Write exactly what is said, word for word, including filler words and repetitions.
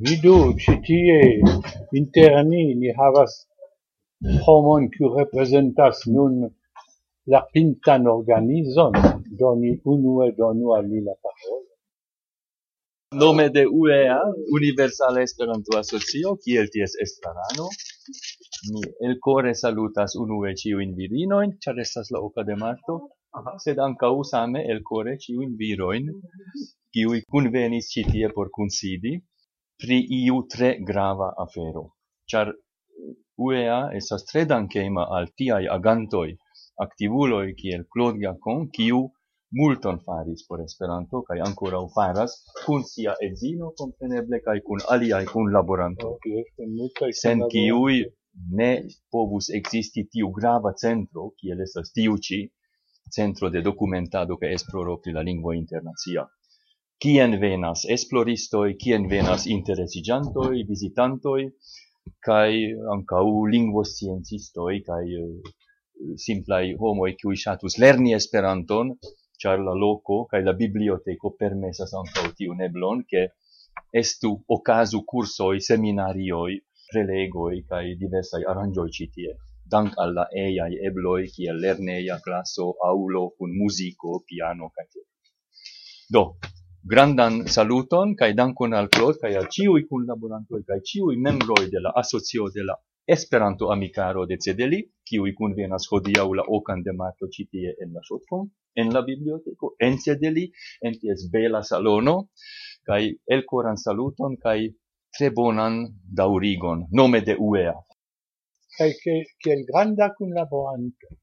Vidu, ĉi tie inter ni ni havas homon kiu reprezentas nun la pintan organizon, do ni unue donu al li la parolon. Nome de U E A, Universala Esperanto Asocio, kiel ties estrarano, mi elkore salutas unue ĉiujn virinojn, ĉar estas la oka de marto, sed ankaŭ same elkore ĉiujn virojn, kiuj kunvenis ĉi tie por kunsidi pri iu tre grava afero. Ĉar U E A estas tre dankema al tiaj agantoj, aktivuloj kiel Claude Gacon, kiu multon faris por Esperanto kaj ankoraŭ faras kun sia edzino kompreneble kaj kun aliaj kunlaborantoj, sen kiuj ne povus ekzisti tiu grava centro, kiel estas tiu ĉi centro de dokumentado kaj esploro pri la lingvo internacia. Kien venas esploristoj, kien venas interesiĝantoj, vizitantoj, kaj ankaŭ lingvosciencistoj kaj simplaj homoj, kiuj ŝatus lerni Esperanton, ĉar la loko kaj la biblioteko permesas ankaŭ tiun eblon, ke estu okazu kursoj, seminarioj, prelegoj kaj diversaj aranĝoj ĉi tie, dank al la ejaj ebloj kiel lerneja klaso, aŭlo kun muziko, piano kaj tiel. Do, grandan saluton kaj dankon al Claude kaj al ĉiuj kunlaborantoj kaj ĉiuj membroj de la asocio de la Esperanto Amikaro de Cedeli, kiuj kunvenas hodiaŭ la okan de marto ĉi tie en la ŝotfond, en la biblioteko, en Cedeli, en ties bela salono, kaj elkoran saluton kaj tre bonan daŭrigon, nome de U E A. Kaj kiel granda kunlaboranto